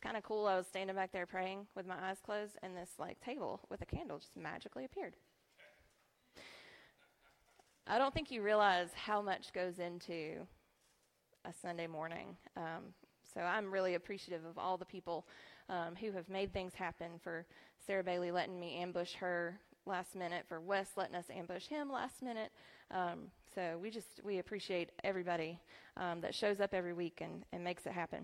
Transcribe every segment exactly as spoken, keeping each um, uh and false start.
kind of cool. I was standing back there praying with my eyes closed, and this like table with a candle just magically appeared. I don't think you realize how much goes into a Sunday morning. Um, so I'm really appreciative of all the people um, who have made things happen, for Sarah Bailey letting me ambush her last minute, for Wes letting us ambush him last minute. Um, so we just, we appreciate everybody um, that shows up every week and, and makes it happen.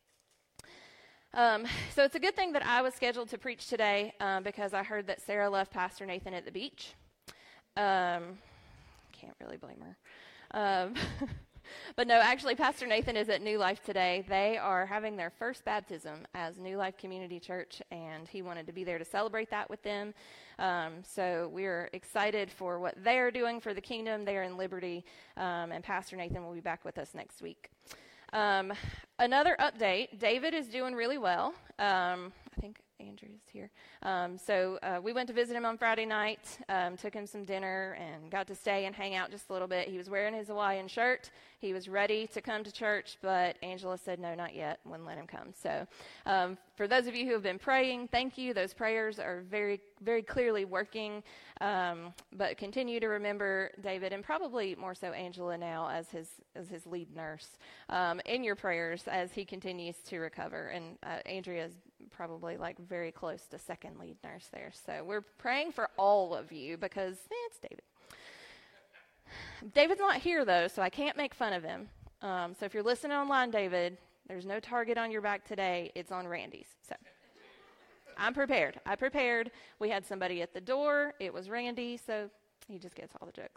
Um, so it's a good thing that I was scheduled to preach today um, because I heard that Sarah left Pastor Nathan at the beach. Um, can't really blame her. Um, but no, actually, Pastor Nathan is at New Life today. They are having their first baptism as New Life Community Church, and he wanted to be there to celebrate that with them. Um, so we're excited for what they are doing for the kingdom. They are in Liberty, um, and Pastor Nathan will be back with us next week. Um, another update, David is doing really well. Um, I think Andrew's here. Um, so uh, we went to visit him on Friday night, um, took him some dinner, and got to stay and hang out just a little bit. He was wearing his Hawaiian shirt. He was ready to come to church, but Angela said no, not yet, wouldn't let him come. So um, for those of you who have been praying, thank you. Those prayers are very, very clearly working. Um, but continue to remember David, and probably more so Angela now as his as his lead nurse, um, in your prayers as he continues to recover. And uh, Andrea is probably like very close to second lead nurse there. So we're praying for all of you because eh, it's David. David's not here though, so I can't make fun of him. Um, so if you're listening online, David, there's no target on your back today. It's on Randy's. So I'm prepared. I prepared. We had somebody at the door. It was Randy, so he just gets all the jokes.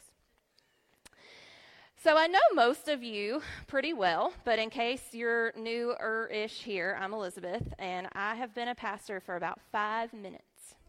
So I know most of you pretty well, but in case you're newer-ish here, I'm Elizabeth, and I have been a pastor for about five minutes.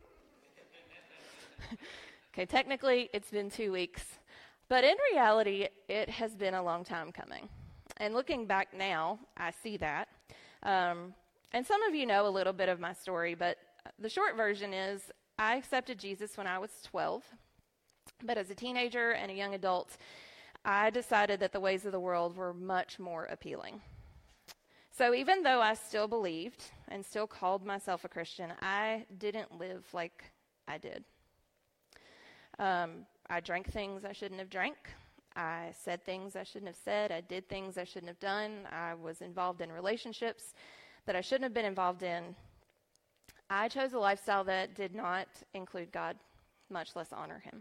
Okay, technically it's been two weeks, but in reality, it has been a long time coming. And looking back now, I see that. Um, and some of you know a little bit of my story, but the short version is I accepted Jesus when I was twelve, but as a teenager and a young adult, I decided that the ways of the world were much more appealing. So even though I still believed and still called myself a Christian, I didn't live like I did. Um, I drank things I shouldn't have drank. I said things I shouldn't have said. I did things I shouldn't have done. I was involved in relationships that I shouldn't have been involved in. I chose a lifestyle that did not include God, much less honor him.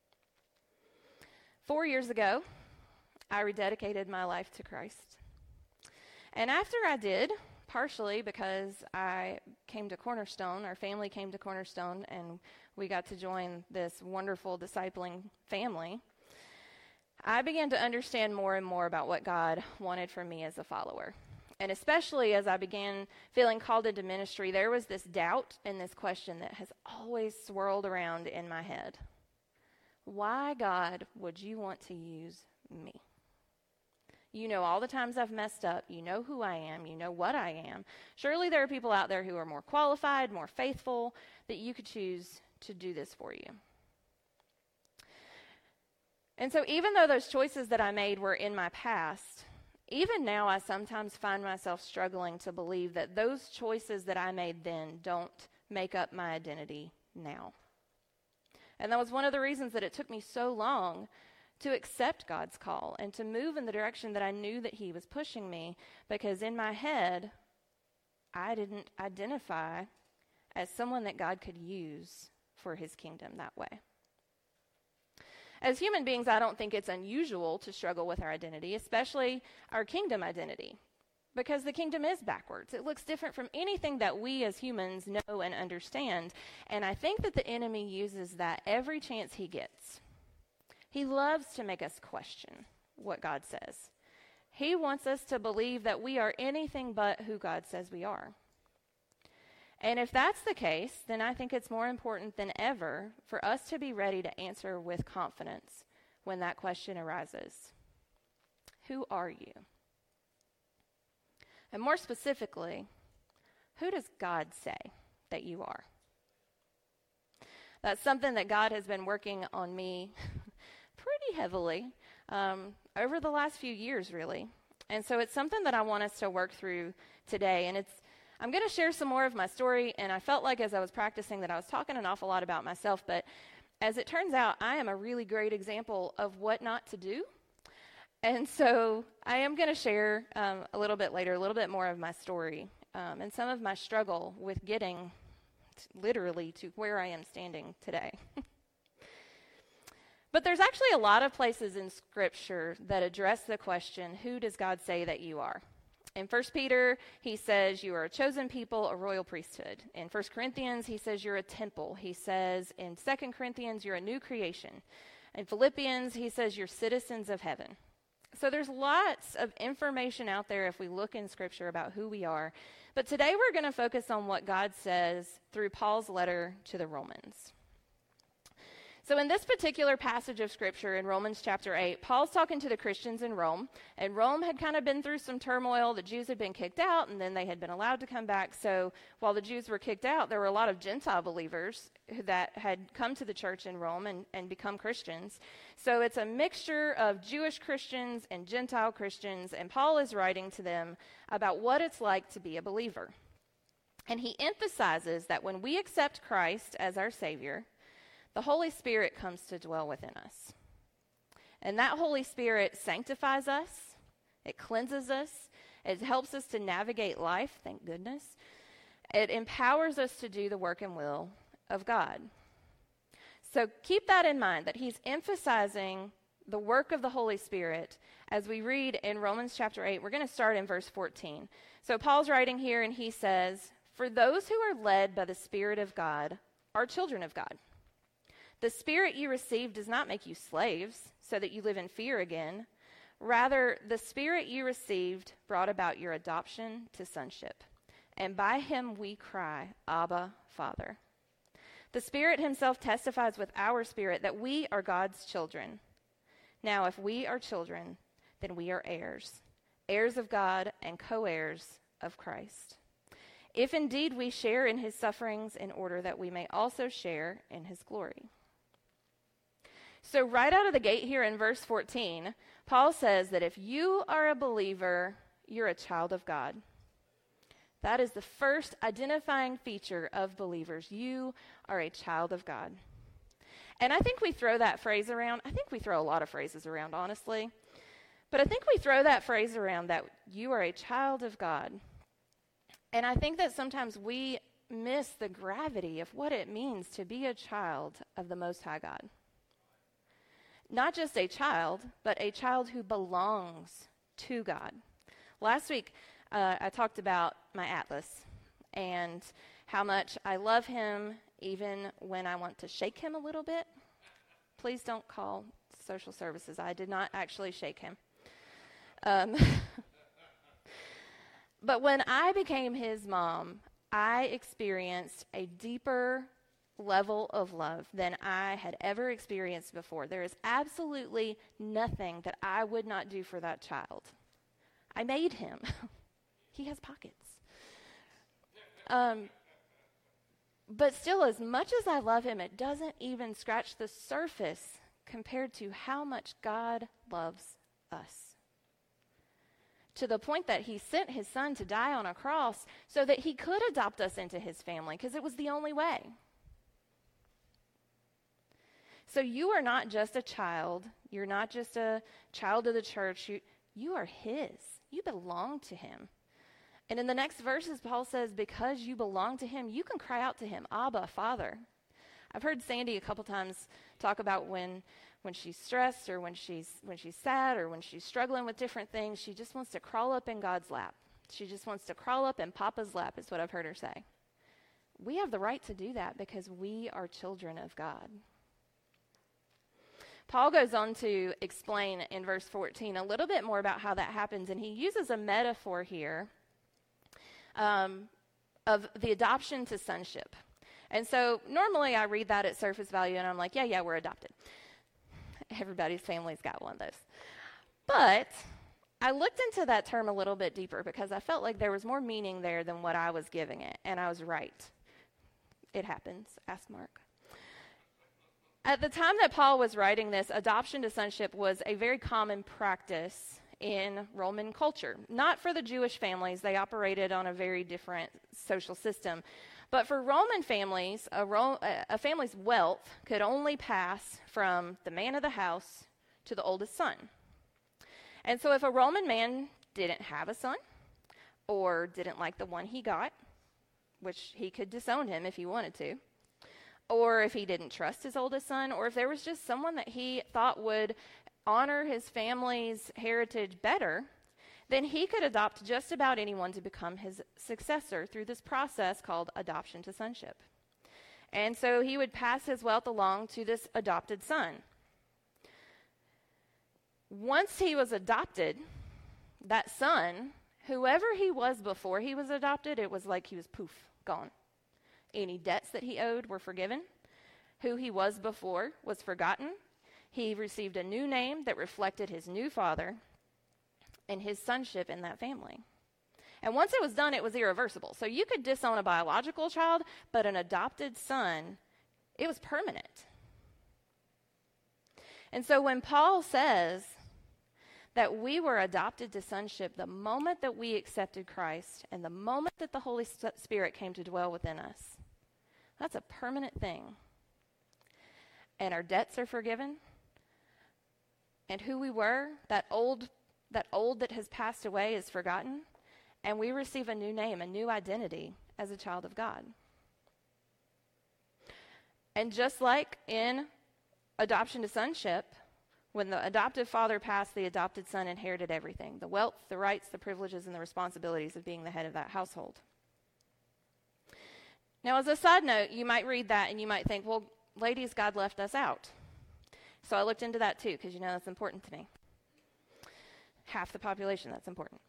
Four years ago, I rededicated my life to Christ. And after I did, partially because I came to Cornerstone, our family came to Cornerstone, and we got to join this wonderful discipling family, I began to understand more and more about what God wanted from me as a follower. And especially as I began feeling called into ministry, there was this doubt and this question that has always swirled around in my head. Why, God, would you want to use me? You know all the times I've messed up. You know who I am. You know what I am. Surely there are people out there who are more qualified, more faithful, that you could choose to do this for you. And so even though those choices that I made were in my past, even now I sometimes find myself struggling to believe that those choices that I made then don't make up my identity now. And that was one of the reasons that it took me so long to accept God's call and to move in the direction that I knew that he was pushing me, because in my head, I didn't identify as someone that God could use for his kingdom that way. As human beings, I don't think it's unusual to struggle with our identity, especially our kingdom identity, because the kingdom is backwards. It looks different from anything that we as humans know and understand, and I think that the enemy uses that every chance he gets. He loves to make us question what God says. He wants us to believe that we are anything but who God says we are. And if that's the case, then I think it's more important than ever for us to be ready to answer with confidence when that question arises. Who are you? And more specifically, who does God say that you are? That's something that God has been working on me pretty heavily um, over the last few years, really. And so it's something that I want us to work through today. And it's I'm going to share some more of my story, and I felt like as I was practicing that I was talking an awful lot about myself, but as it turns out, I am a really great example of what not to do. And so I am going to share um, a little bit later, a little bit more of my story um, and some of my struggle with getting t- literally to where I am standing today. But there's actually a lot of places in Scripture that address the question, who does God say that you are? In First Peter, he says you are a chosen people, a royal priesthood. In First Corinthians, he says you're a temple. He says in Second Corinthians, you're a new creation. In Philippians, he says you're citizens of heaven. So there's lots of information out there if we look in Scripture about who we are. But today we're going to focus on what God says through Paul's letter to the Romans. So in this particular passage of Scripture in Romans chapter eight, Paul's talking to the Christians in Rome, and Rome had kind of been through some turmoil. The Jews had been kicked out, and then they had been allowed to come back. So while the Jews were kicked out, there were a lot of Gentile believers who, that had come to the church in Rome and, and become Christians. So it's a mixture of Jewish Christians and Gentile Christians, and Paul is writing to them about what it's like to be a believer. And he emphasizes that when we accept Christ as our Savior, the Holy Spirit comes to dwell within us. And that Holy Spirit sanctifies us, it cleanses us, it helps us to navigate life, thank goodness. It empowers us to do the work and will of God. So keep that in mind, that he's emphasizing the work of the Holy Spirit as we read in Romans chapter eight. We're going to start in verse fourteen. So Paul's writing here and he says, "For those who are led by the Spirit of God are children of God. The Spirit you received does not make you slaves, so that you live in fear again. Rather, the Spirit you received brought about your adoption to sonship. And by him we cry, Abba, Father. The Spirit himself testifies with our spirit that we are God's children. Now, if we are children, then we are heirs, heirs of God and co-heirs of Christ. If indeed we share in his sufferings, in order that we may also share in his glory." So right out of the gate here in verse fourteen, Paul says that if you are a believer, you're a child of God. That is the first identifying feature of believers. You are a child of God. And I think we throw that phrase around. I think we throw a lot of phrases around, honestly. But I think we throw that phrase around that you are a child of God. And I think that sometimes we miss the gravity of what it means to be a child of the Most High God. Not just a child, but a child who belongs to God. Last week, uh, I talked about my Atlas and how much I love him even when I want to shake him a little bit. Please don't call social services. I did not actually shake him. Um, but when I became his mom, I experienced a deeper level of love than I had ever experienced before. There is absolutely nothing that I would not do for that child. I made him. He has pockets. Um, but still, as much as I love him, it doesn't even scratch the surface compared to how much God loves us. To the point that he sent his son to die on a cross so that he could adopt us into his family, because it was the only way. So you are not just a child. You're not just a child of the church. You, you are his. You belong to him. And in the next verses, Paul says, because you belong to him, you can cry out to him, Abba, Father. I've heard Sandy a couple times talk about when when she's stressed or when she's when she's sad or when she's struggling with different things, she just wants to crawl up in God's lap. She just wants to crawl up in Papa's lap, is what I've heard her say. We have the right to do that because we are children of God. Paul goes on to explain in verse fourteen a little bit more about how that happens, and he uses a metaphor here um, of the adoption to sonship. And so normally I read that at surface value, and I'm like, yeah, yeah, we're adopted. Everybody's family's got one of those. But I looked into that term a little bit deeper because I felt like there was more meaning there than what I was giving it, and I was right. It happens. Ask Mark. At the time that Paul was writing this, adoption to sonship was a very common practice in Roman culture. Not for the Jewish families. They operated on a very different social system. But for Roman families, a, Ro- a family's wealth could only pass from the man of the house to the oldest son. And so if a Roman man didn't have a son or didn't like the one he got, which he could disown him if he wanted to, or if he didn't trust his oldest son, or if there was just someone that he thought would honor his family's heritage better, then he could adopt just about anyone to become his successor through this process called adoption to sonship. And so he would pass his wealth along to this adopted son. Once he was adopted, that son, whoever he was before he was adopted, it was like he was poof, gone. Any debts that he owed were forgiven. Who he was before was forgotten. He received a new name that reflected his new father and his sonship in that family. And once it was done, it was irreversible. So you could disown a biological child, but an adopted son, it was permanent. And so when Paul says that we were adopted to sonship the moment that we accepted Christ and the moment that the Holy Spirit came to dwell within us, that's a permanent thing. And our debts are forgiven. And who we were, that old, that old that has passed away is forgotten. And we receive a new name, a new identity as a child of God. And just like in adoption to sonship, when the adoptive father passed, the adopted son inherited everything: the wealth, the rights, the privileges, and the responsibilities of being the head of that household. Now, as a side note, you might read that and you might think, well, ladies, God left us out. So I looked into that too, because you know that's important to me. Half the population, that's important.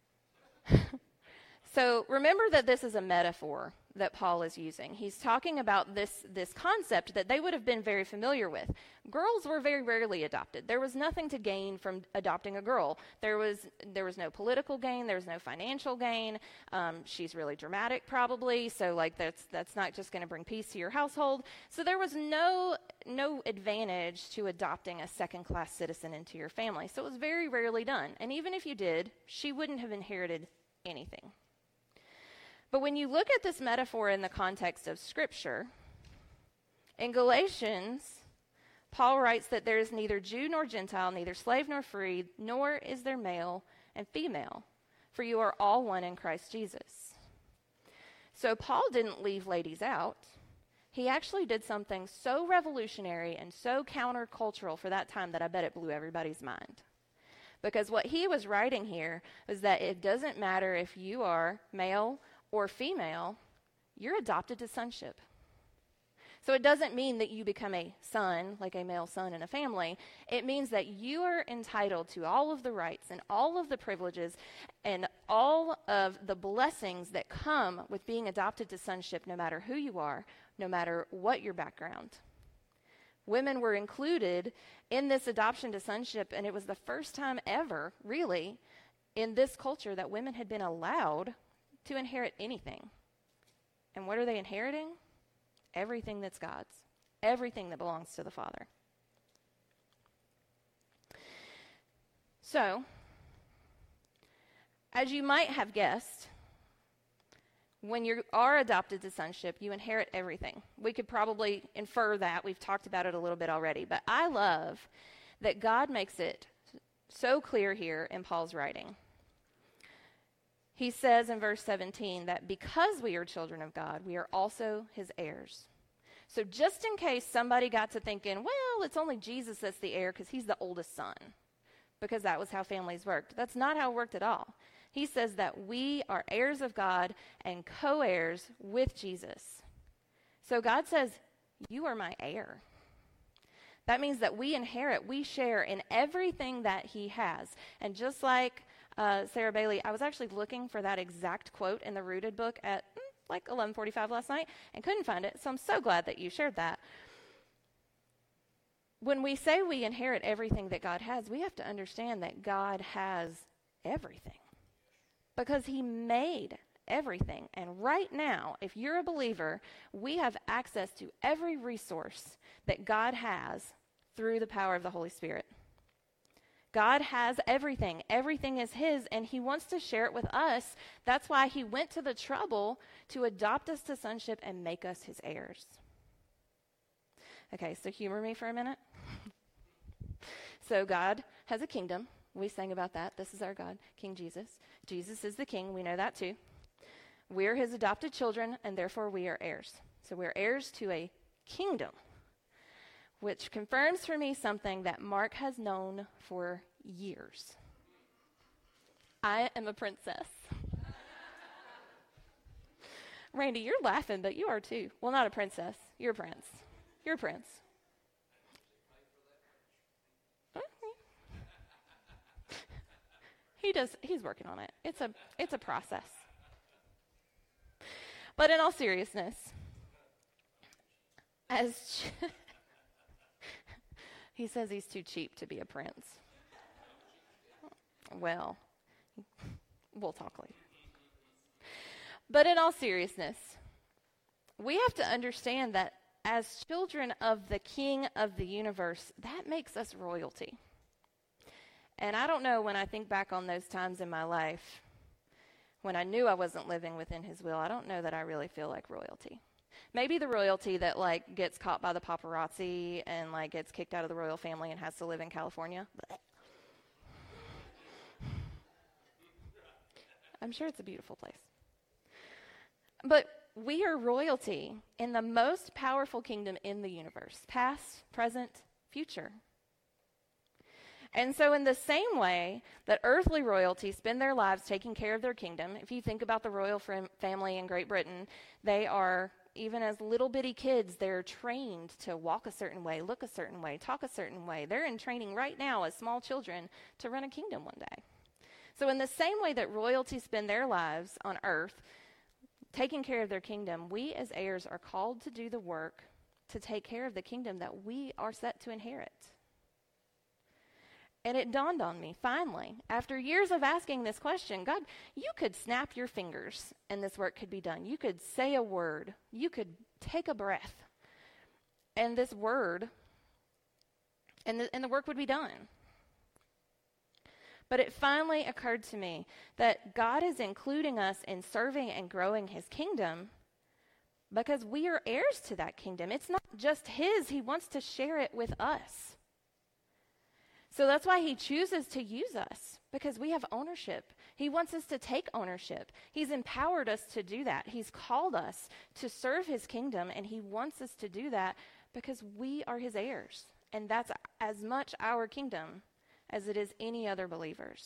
So remember that this is a metaphor that Paul is using. He's talking about this, this concept that they would have been very familiar with. Girls were very rarely adopted. There was nothing to gain from adopting a girl. There was there was no political gain. There was no financial gain. Um, she's really dramatic, probably. So like that's that's not just going to bring peace to your household. So there was no no advantage to adopting a second-class citizen into your family. So it was very rarely done. And even if you did, she wouldn't have inherited anything. But when you look at this metaphor in the context of Scripture, in Galatians, Paul writes that there is neither Jew nor Gentile, neither slave nor free, nor is there male and female, for you are all one in Christ Jesus. So Paul didn't leave ladies out. He actually did something so revolutionary and so countercultural for that time that I bet it blew everybody's mind. Because what he was writing here was that it doesn't matter if you are male or female, you're adopted to sonship. So it doesn't mean that you become a son, like a male son in a family. It means that you are entitled to all of the rights and all of the privileges and all of the blessings that come with being adopted to sonship, no matter who you are, no matter what your background. Women were included in this adoption to sonship, and it was the first time ever, really, in this culture that women had been allowed to inherit anything. And what are they inheriting? Everything that's God's. Everything that belongs to the Father. So, as you might have guessed, when you are adopted to sonship, you inherit everything. We could probably infer that. We've talked about it a little bit already. But I love that God makes it so clear here in Paul's writing. He says in verse seventeen that because we are children of God, we are also his heirs. So just in case somebody got to thinking, well, it's only Jesus that's the heir because he's the oldest son, because that was how families worked. That's not how it worked at all. He says that we are heirs of God and co-heirs with Jesus. So God says, you are my heir. That means that we inherit, we share in everything that he has. And just like Uh, Sarah Bailey, I was actually looking for that exact quote in the Rooted book at mm, like eleven forty-five last night and couldn't find it, so I'm so glad that you shared that. When we say we inherit everything that God has, we have to understand that God has everything because he made everything. And right now, if you're a believer, we have access to every resource that God has through the power of the Holy Spirit. God has everything. Everything is his, and he wants to share it with us. That's why he went to the trouble to adopt us to sonship and make us his heirs. Okay, so humor me for a minute. So God has a kingdom. We sang about that. This is our God, King Jesus. Jesus is the king. We know that too. We're his adopted children, and therefore we are heirs. So we're heirs to a kingdom, which confirms for me something that Mark has known for years. I am a princess. Randy, you're laughing, but you are too. Well, not a princess. You're a prince. You're a prince. He does. He's working on it. It's a. It's a process. But in all seriousness, as ch- he says, he's too cheap to be a prince. Well, we'll talk later. But in all seriousness, we have to understand that as children of the King of the universe, that makes us royalty. And I don't know, when I think back on those times in my life, when I knew I wasn't living within his will, I don't know that I really feel like royalty. Maybe the royalty that, like, gets caught by the paparazzi and, like, gets kicked out of the royal family and has to live in California. I'm sure it's a beautiful place. But we are royalty in the most powerful kingdom in the universe, past, present, future. And so in the same way that earthly royalty spend their lives taking care of their kingdom, if you think about the royal fam- family in Great Britain, they are, even as little bitty kids, they're trained to walk a certain way, look a certain way, talk a certain way. They're in training right now as small children to run a kingdom one day. So in the same way that royalty spend their lives on earth taking care of their kingdom, we as heirs are called to do the work to take care of the kingdom that we are set to inherit. And it dawned on me, finally, after years of asking this question, God, you could snap your fingers and this work could be done. You could say a word. You could take a breath. And this word, and the, and the work would be done. But it finally occurred to me that God is including us in serving and growing his kingdom because we are heirs to that kingdom. It's not just his. He wants to share it with us. So that's why he chooses to use us, because we have ownership. He wants us to take ownership. He's empowered us to do that. He's called us to serve his kingdom, and he wants us to do that because we are his heirs. And that's as much our kingdom as it is any other believer's.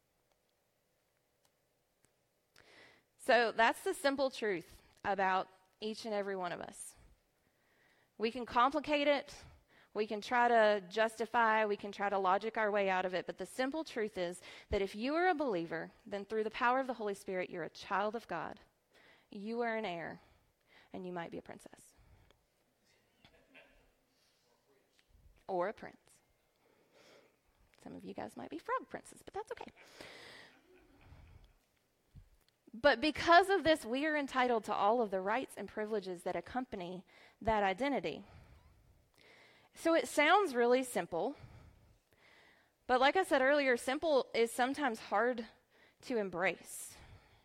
So that's the simple truth about each and every one of us. We can complicate it. We can try to justify, we can try to logic our way out of it, but the simple truth is that if you are a believer, then through the power of the Holy Spirit, you're a child of God. You are an heir, and you might be a princess. Or a prince. Some of you guys might be frog princes, but that's okay. But because of this, we are entitled to all of the rights and privileges that accompany that identity. So it sounds really simple, but like I said earlier, simple is sometimes hard to embrace.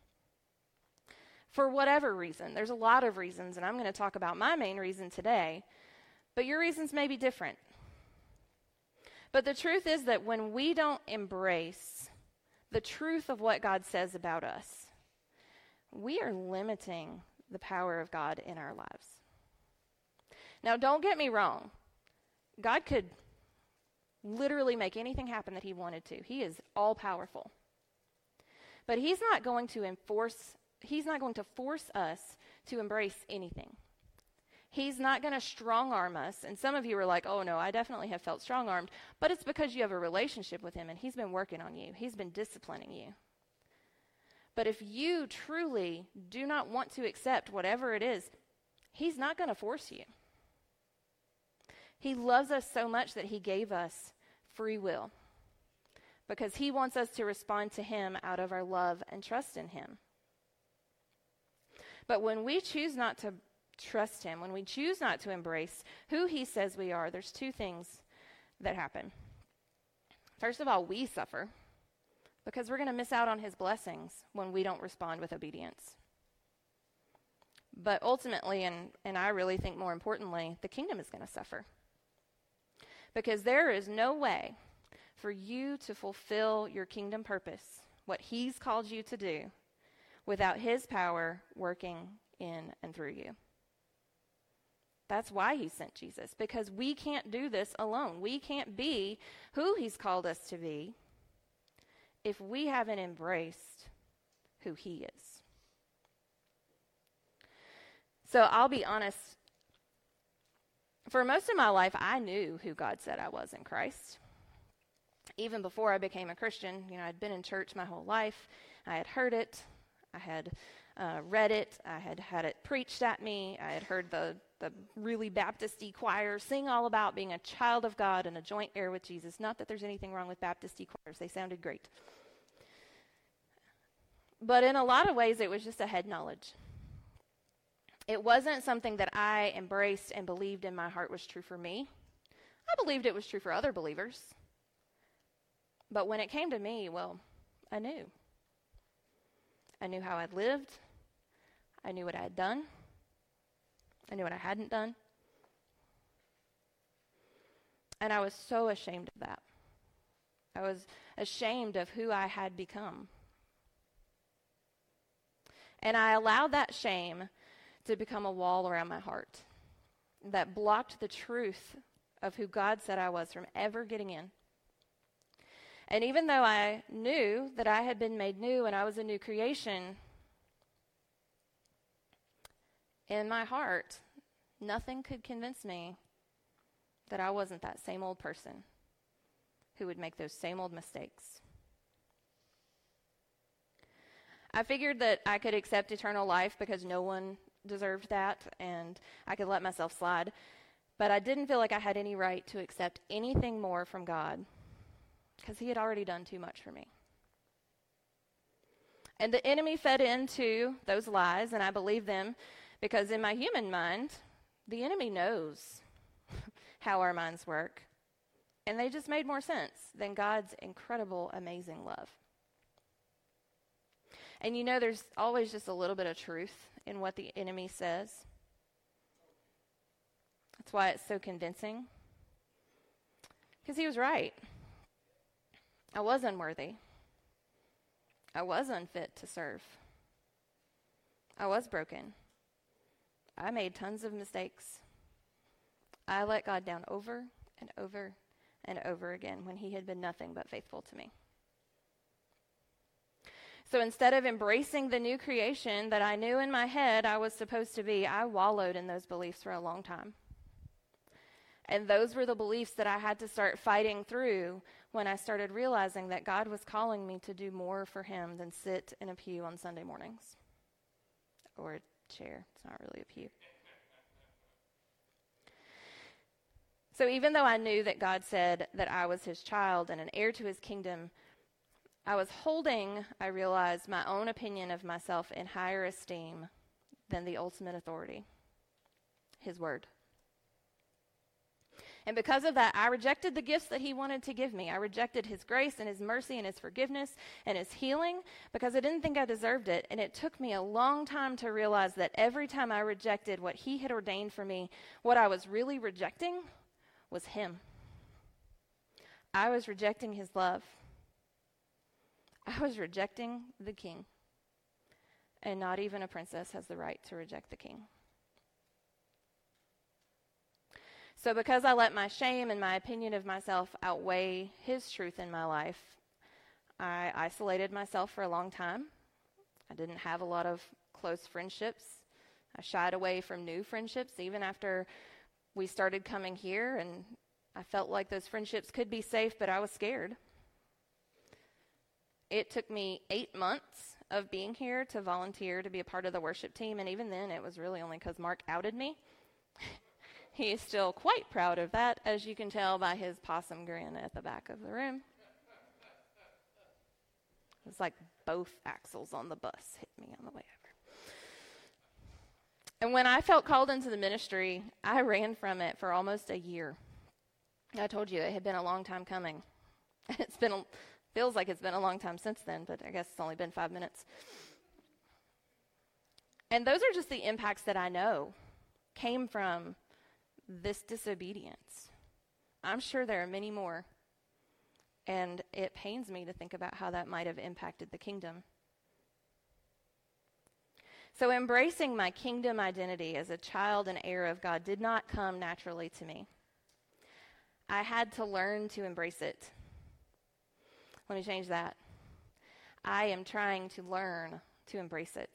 For whatever reason, there's a lot of reasons, and I'm going to talk about my main reason today, but your reasons may be different. But the truth is that when we don't embrace the truth of what God says about us, we are limiting the power of God in our lives. Now, don't get me wrong. God could literally make anything happen that he wanted to. He is all powerful. But he's not going to enforce, he's not going to force us to embrace anything. He's not going to strong arm us. And some of you are like, oh no, I definitely have felt strong armed. But it's because you have a relationship with him and he's been working on you. He's been disciplining you. But if you truly do not want to accept whatever it is, he's not going to force you. He loves us so much that he gave us free will because he wants us to respond to him out of our love and trust in him. But when we choose not to trust him, when we choose not to embrace who he says we are, there's two things that happen. First of all, we suffer because we're going to miss out on his blessings when we don't respond with obedience. But ultimately, and, and I really think more importantly, the kingdom is going to suffer. Because there is no way for you to fulfill your kingdom purpose, what he's called you to do, without his power working in and through you. That's why he sent Jesus, because we can't do this alone. We can't be who he's called us to be if we haven't embraced who he is. So I'll be honest, for most of my life, I knew who God said I was in Christ. Even before I became a Christian, you know, I'd been in church my whole life. I had heard it. I had uh, read it. I had had it preached at me. I had heard the, the really Baptist-y choir sing all about being a child of God and a joint heir with Jesus. Not that there's anything wrong with Baptist-y choirs. They sounded great. But in a lot of ways, it was just a head knowledge. It wasn't something that I embraced and believed in my heart was true for me. I believed it was true for other believers. But when it came to me, well, I knew. I knew how I'd lived. I knew what I had done. I knew what I hadn't done. And I was so ashamed of that. I was ashamed of who I had become. And I allowed that shame to become a wall around my heart that blocked the truth of who God said I was from ever getting in. And even though I knew that I had been made new and I was a new creation, in my heart, nothing could convince me that I wasn't that same old person who would make those same old mistakes. I figured that I could accept eternal life because no one deserved that, and I could let myself slide. But I didn't feel like I had any right to accept anything more from God because he had already done too much for me. And the enemy fed into those lies, and I believed them because in my human mind, the enemy knows how our minds work, and they just made more sense than God's incredible, amazing love. And you know, there's always just a little bit of truth in what the enemy says. That's why it's so convincing. Because he was right. I was unworthy. I was unfit to serve. I was broken. I made tons of mistakes. I let God down over and over and over again when he had been nothing but faithful to me. So instead of embracing the new creation that I knew in my head I was supposed to be, I wallowed in those beliefs for a long time. And those were the beliefs that I had to start fighting through when I started realizing that God was calling me to do more for him than sit in a pew on Sunday mornings. Or a chair. It's not really a pew. So even though I knew that God said that I was his child and an heir to his kingdom, I was holding, I realized, my own opinion of myself in higher esteem than the ultimate authority, his word. And because of that, I rejected the gifts that he wanted to give me. I rejected his grace and his mercy and his forgiveness and his healing because I didn't think I deserved it. And it took me a long time to realize that every time I rejected what he had ordained for me, what I was really rejecting was him. I was rejecting his love. I was rejecting the king. And not even a princess has the right to reject the king. So because I let my shame and my opinion of myself outweigh his truth in my life, I isolated myself for a long time. I didn't have a lot of close friendships. I shied away from new friendships even after we started coming here, and I felt like those friendships could be safe, but I was scared. It took me eight months of being here to volunteer to be a part of the worship team, and even then it was really only because Mark outed me. He is still quite proud of that, as you can tell by his possum grin at the back of the room. It was like both axles on the bus hit me on the way over. And when I felt called into the ministry, I ran from it for almost a year. I told you it had been a long time coming. It's been, a, feels like it's been a long time since then, but I guess it's only been five minutes. And those are just the impacts that I know came from this disobedience. I'm sure there are many more. And it pains me to think about how that might have impacted the kingdom. So embracing my kingdom identity as a child and heir of God did not come naturally to me. I had to learn to embrace it. Let me change that. I am trying to learn to embrace it.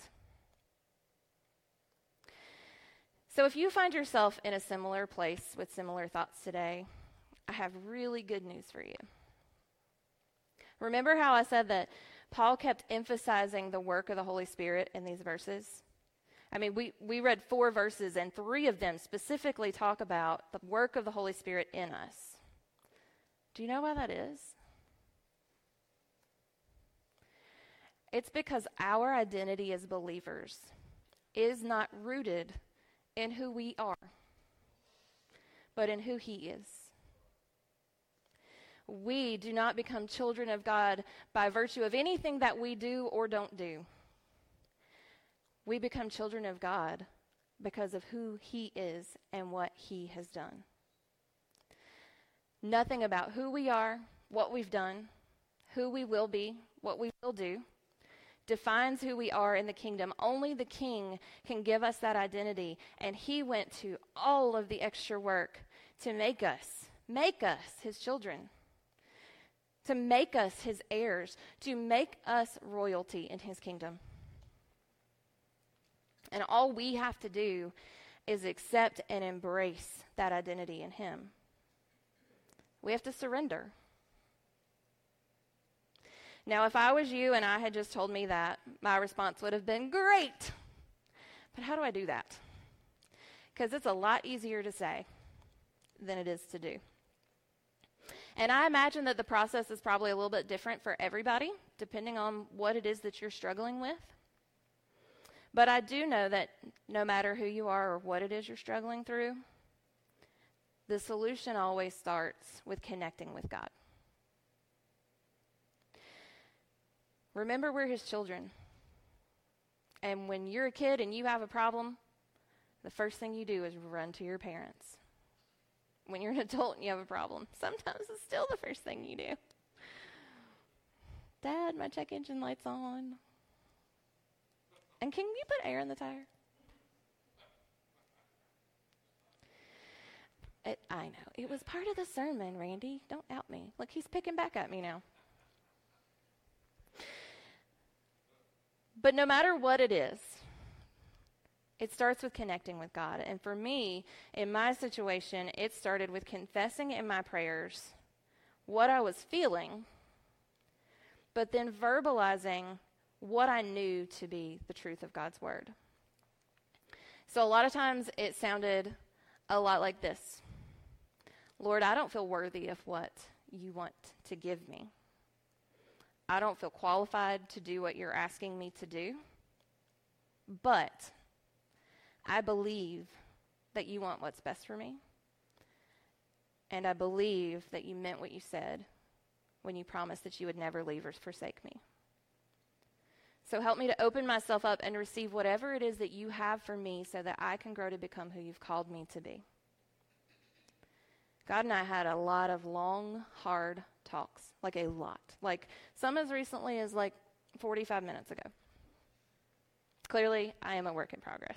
So if you find yourself in a similar place with similar thoughts today, I have really good news for you. Remember how I said that Paul kept emphasizing the work of the Holy Spirit in these verses? I mean, we, we read four verses, and three of them specifically talk about the work of the Holy Spirit in us. Do you know why that is? It's because our identity as believers is not rooted in who we are, but in who He is. We do not become children of God by virtue of anything that we do or don't do. We become children of God because of who He is and what He has done. Nothing about who we are, what we've done, who we will be, what we will do, defines who we are in the kingdom. Only the King can give us that identity, and He went to all of the extra work to make us, make us His children, to make us His heirs, to make us royalty in His kingdom. And all we have to do is accept and embrace that identity in Him. We have to surrender. Now, if I was you and I had just told me that, my response would have been, great. But how do I do that? Because it's a lot easier to say than it is to do. And I imagine that the process is probably a little bit different for everybody, depending on what it is that you're struggling with. But I do know that no matter who you are or what it is you're struggling through, the solution always starts with connecting with God. Remember, we're His children. And when you're a kid and you have a problem, the first thing you do is run to your parents. When you're an adult and you have a problem, sometimes it's still the first thing you do. Dad, my check engine light's on. And can you put air in the tire? It, I know. It was part of the sermon, Randy. Don't out me. Look, he's picking back at me now. But no matter what it is, it starts with connecting with God. And for me, in my situation, it started with confessing in my prayers what I was feeling, but then verbalizing what I knew to be the truth of God's word. So a lot of times it sounded a lot like this. Lord, I don't feel worthy of what you want to give me. I don't feel qualified to do what you're asking me to do. But I believe that you want what's best for me. And I believe that you meant what you said when you promised that you would never leave or forsake me. So help me to open myself up and receive whatever it is that you have for me so that I can grow to become who you've called me to be. God and I had a lot of long, hard talks, like a lot. Like some as recently as like forty-five minutes ago. Clearly, I am a work in progress.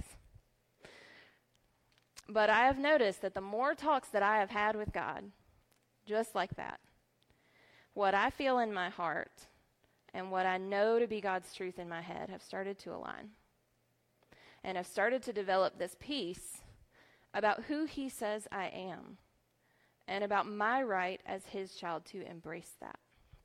But I have noticed that the more talks that I have had with God, just like that, what I feel in my heart and what I know to be God's truth in my head have started to align. And I've started to develop this peace about who He says I am and about my right as His child to embrace that.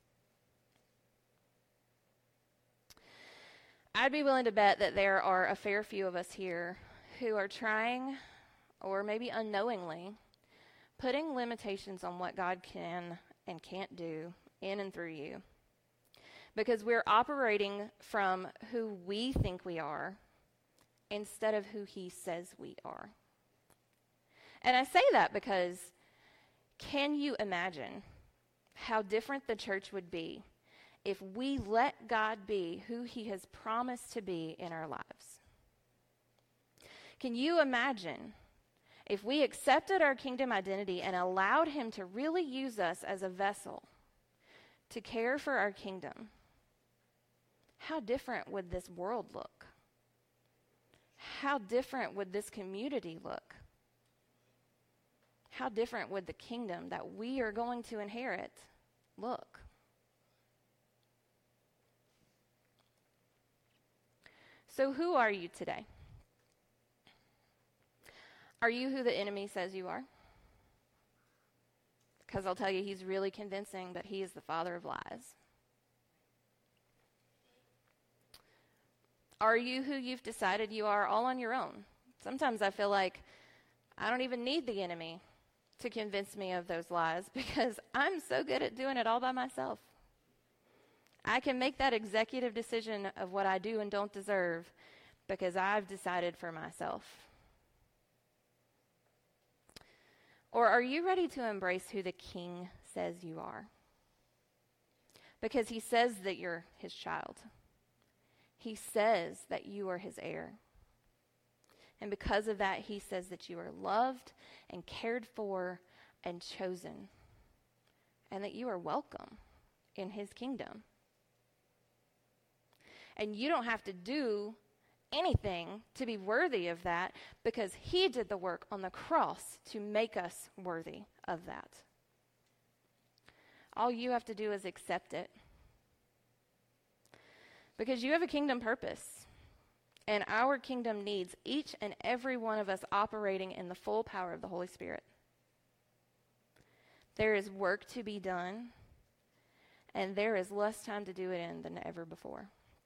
I'd be willing to bet that there are a fair few of us here who are trying, or maybe unknowingly, putting limitations on what God can and can't do in and through you. Because we're operating from who we think we are instead of who He says we are. And I say that because can you imagine how different the church would be if we let God be who he has promised to be in our lives. Can you imagine if we accepted our kingdom identity and allowed him to really use us as a vessel to care for our kingdom? How different would this world look? How different would this community look? How different would the kingdom that we are going to inherit look? So who are you today? Are you who the enemy says you are? Because I'll tell you, he's really convincing that he is the father of lies. Are you who you've decided you are all on your own? Sometimes I feel like I don't even need the enemy to convince me of those lies because I'm so good at doing it all by myself. I can make that executive decision of what I do and don't deserve because I've decided for myself. Or are you ready to embrace who the King says you are? Because he says that you're his child. He says that you are his heir. And because of that, he says that you are loved and cared for and chosen. And that you are welcome in his kingdom. And you don't have to do anything to be worthy of that because he did the work on the cross to make us worthy of that. All you have to do is accept it. Because you have a kingdom purpose. And our kingdom needs each and every one of us operating in the full power of the Holy Spirit. There is work to be done. And there is less time to do it in than ever before.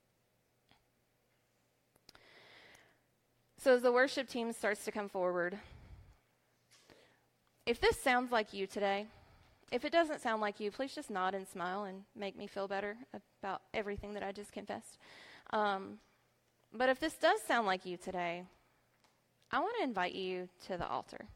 So as the worship team starts to come forward, if this sounds like you today, if it doesn't sound like you, please just nod and smile and make me feel better about everything that I just confessed. Um, but if this does sound like you today, I want to invite you to the altar.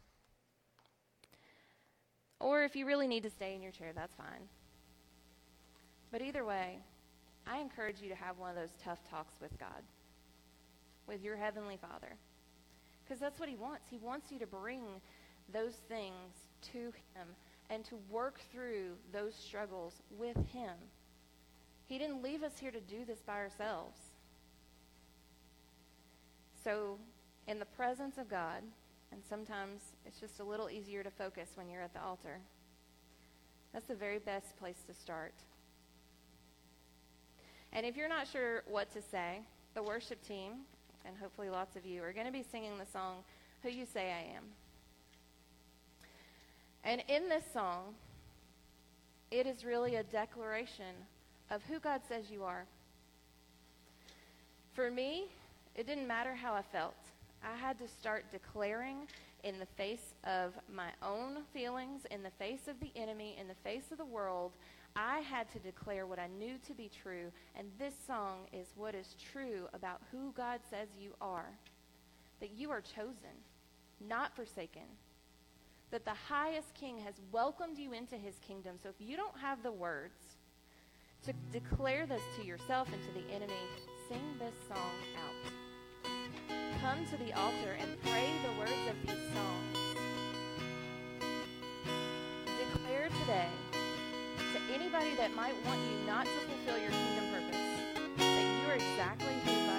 Or if you really need to stay in your chair, that's fine. But either way, I encourage you to have one of those tough talks with God, with your Heavenly Father. Because that's what he wants. He wants you to bring those things to him and to work through those struggles with him. He didn't leave us here to do this by ourselves. So, in the presence of God, and sometimes it's just a little easier to focus when you're at the altar, that's the very best place to start. And if you're not sure what to say, the worship team, and hopefully lots of you, are going to be singing the song, Who You Say I Am. And in this song, it is really a declaration of who God says you are. For me, it didn't matter how I felt. I had to start declaring in the face of my own feelings, in the face of the enemy, in the face of the world. I had to declare what I knew to be true, and this song is what is true about who God says you are. That you are chosen, not forsaken. That the highest King has welcomed you into his kingdom. So if you don't have the words to declare this to yourself and to the enemy, sing this song out. Come to the altar and pray the words of these songs. Declare today to anybody that might want you not to fulfill your kingdom purpose that you are exactly who God